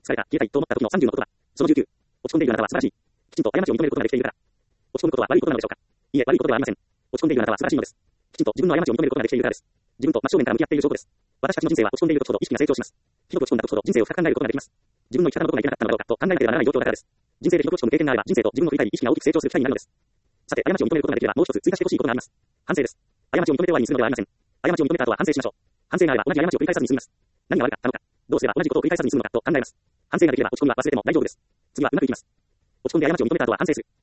疲れた、消えたいと思った時の30の言葉。その19。落ち込んでいるあなたは素晴らしい。きちんと過ちを認めることができているから。落ち込むことは悪いことなのでしょうか。いいえ、悪いことではありません。落ち込んでいるあなたは素晴らしいのです。きちんと自分の過ちを認めることができているからです。自分と真正面から向き合っている証拠です。私たちの人生は落ち込んでいる時ほど意識が成長します。ひどく落ち込んだ時ほど人生を深く考えることができます。自分の生き方のことがいけなかったのだろうかと考えなければならない状況だからです。人生でひどく落ち込む経験があれば人生と自分の振り返り意識が大きく成長する機会になるのです。さて、過ちを認めることができればもう一つ追加してほしいことがあります。反省です。過ちを認めて終わりにするのではありません。過ちを認めた後は反省しましょう。反省があれば同じ過ちを繰り返さずに済みます。何が悪かったのか、どうすれば同じことを繰り返さずに済むのかと考えます。反省ができれば落ち込みは忘れても大丈夫です。次はうまくいきます。落ち込んで過ちを認めた後は反省する。